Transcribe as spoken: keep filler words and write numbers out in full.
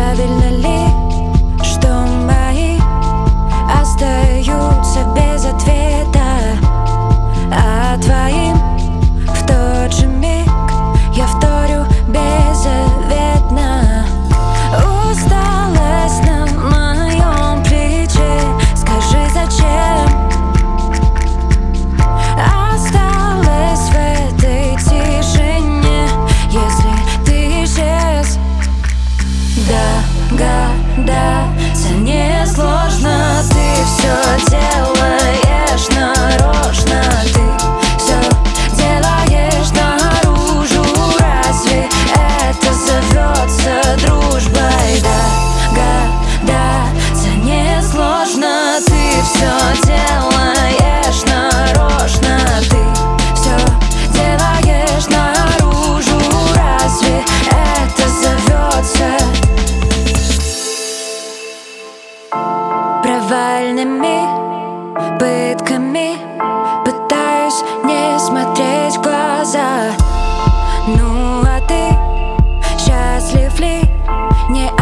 Правильно ли, что мои остаются без ответа, а твоим в тот же миг я вторю беззаветно? Усталость на моем плече, скажи, зачем осталась в этой тишине, если ты исчез? Догадаться несложно, ты все делаешь нарочно, ты все делаешь наружу. Разве это зовется дружбой? Догадаться несложно, ты все делаешь нарочно, ты все делаешь наружу. Разве это зовется провальными пытками? Пытаюсь не смотреть в глаза. Ну а ты счастлив ли? Не